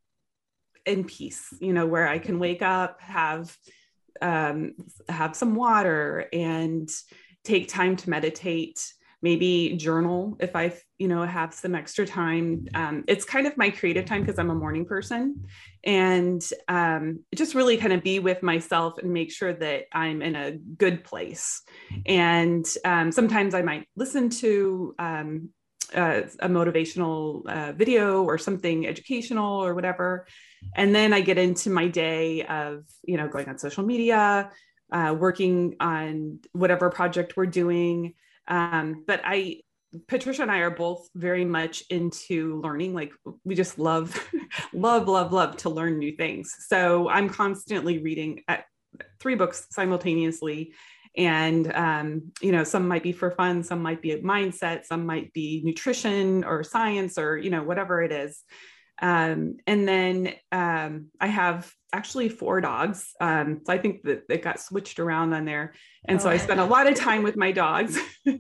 in peace, you know, where I can wake up, have, um, have some water and take time to meditate. Maybe journal if I, you know, have some extra time. Um, it's kind of my creative time because I'm a morning person, and um, just really kind of be with myself and make sure that I'm in a good place. And um, sometimes I might listen to um, uh, a motivational uh, video or something educational or whatever. And then I get into my day of, you know, going on social media, uh, working on whatever project we're doing. Um, but I, Patricia and I are both very much into learning. Like we just love, love, love, love to learn new things. So I'm constantly reading at three books simultaneously. And, um, you know, some might be for fun, some might be a mindset, some might be nutrition or science or, you know, whatever it is. Um, and then um, I have actually four dogs. Um, so I think that it got switched around on there. And oh. so I spend a lot of time with my dogs.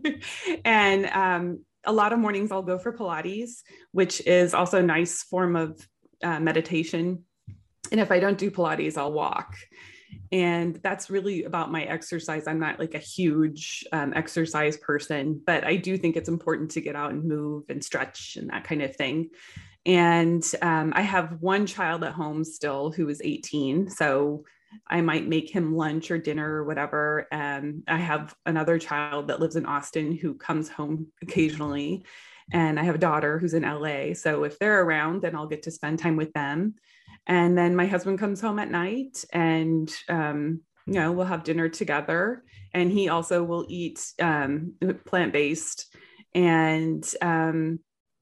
And um, a lot of mornings I'll go for Pilates, which is also a nice form of uh, meditation. And if I don't do Pilates, I'll walk. And that's really about my exercise. I'm not like a huge um, exercise person, but I do think it's important to get out and move and stretch and that kind of thing. And um, I have one child at home still who is eighteen. So I might make him lunch or dinner or whatever. Um, I have another child that lives in Austin who comes home occasionally. And I have a daughter who's in L A. So if they're around, then I'll get to spend time with them. And then my husband comes home at night and, um, you know, we'll have dinner together. And he also will eat um, plant-based. And, um,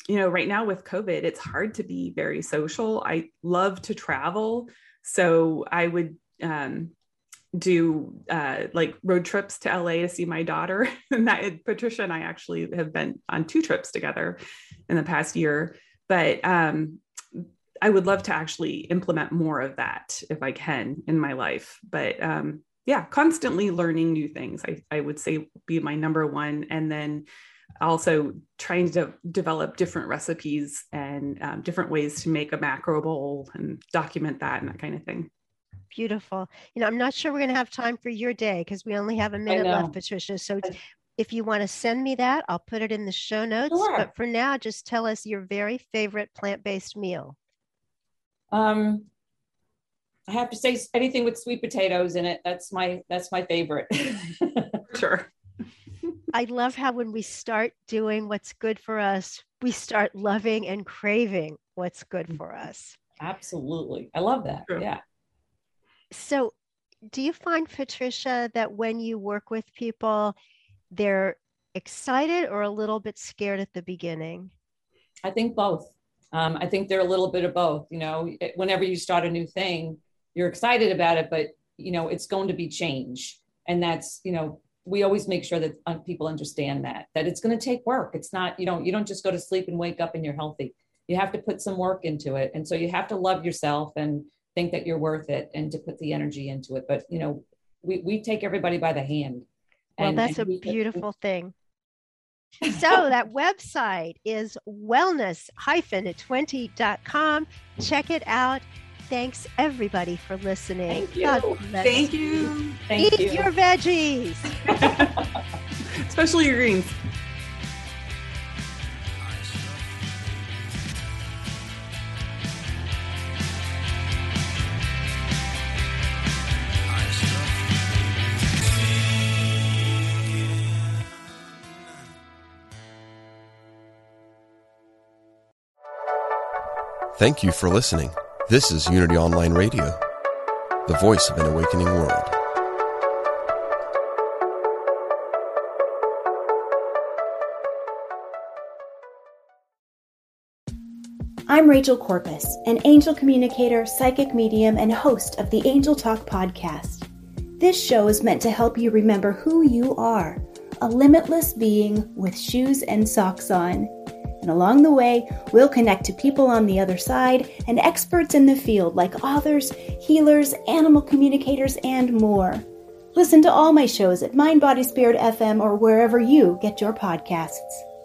you know, right now with COVID, it's hard to be very social. I love to travel. So I would um, do uh, like road trips to L A to see my daughter. And that, Patricia and I actually have been on two trips together in the past year. But um, I would love to actually implement more of that if I can in my life. But um, yeah, constantly learning new things, I, I would say be my number one. And then also trying to develop different recipes and um, different ways to make a macro bowl and document that and that kind of thing. Beautiful. You know, I'm not sure we're going to have time for your day because we only have a minute left, Patricia. So if you want to send me that, I'll put it in the show notes. Sure. But for now, just tell us your very favorite plant-based meal. Um, I have to say anything with sweet potatoes in it. That's my, that's my favorite. Sure. I love how when we start doing what's good for us, we start loving and craving what's good for us. Absolutely. I love that. True. Yeah. So do you find, Patricia, that when you work with people, they're excited or a little bit scared at the beginning? I think both. Um, I think they're a little bit of both. You know, whenever you start a new thing, you're excited about it, but, you know, it's going to be change. And that's, you know, we always make sure that people understand that, that it's going to take work. It's not, you know, you don't just go to sleep and wake up and you're healthy. You have to put some work into it. And so you have to love yourself and think that you're worth it and to put the energy into it. But, you know, we, we take everybody by the hand. Well, and, that's and a beautiful thing. So that website is wellness dash twenty dot com. Check it out. Thanks everybody for listening. Thank you. Thank you. Thank Eat you. your veggies. Especially your greens. Thank you for listening. This is Unity Online Radio, the voice of an awakening world. I'm Rachel Corpus, an angel communicator, psychic medium, and host of the Angel Talk podcast. This show is meant to help you remember who you are, a limitless being with shoes and socks on. And along the way, we'll connect to people on the other side and experts in the field like authors, healers, animal communicators, and more. Listen to all my shows at Mind Body Spirit F M or wherever you get your podcasts.